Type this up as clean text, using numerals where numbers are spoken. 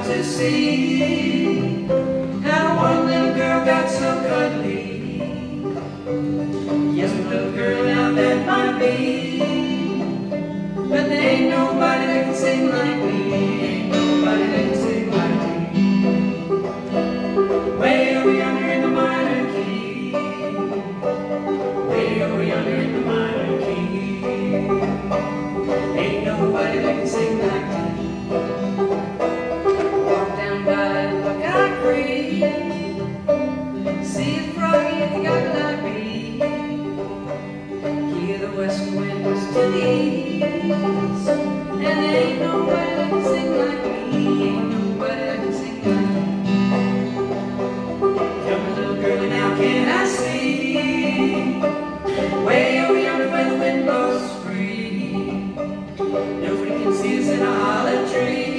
to see how one little girl got so cuddly. Yes, a little girl now that might be, but there ain't nobody that can sing like me. Ain't nobody that can sing like me. Way over yonder in the minor key. Way over yonder in the minor key. Ain't nobody that can sing like me. Walk down by Buckeye Creek, see a froggy if you got like me. Hear the west wind was to the east, and there ain't nobody that can sing like me. Ain't nobody that can sing like me. Tell me, little girlie, now can I see? Way over yonder where the wind blows free, nobody can see us in a hollow tree.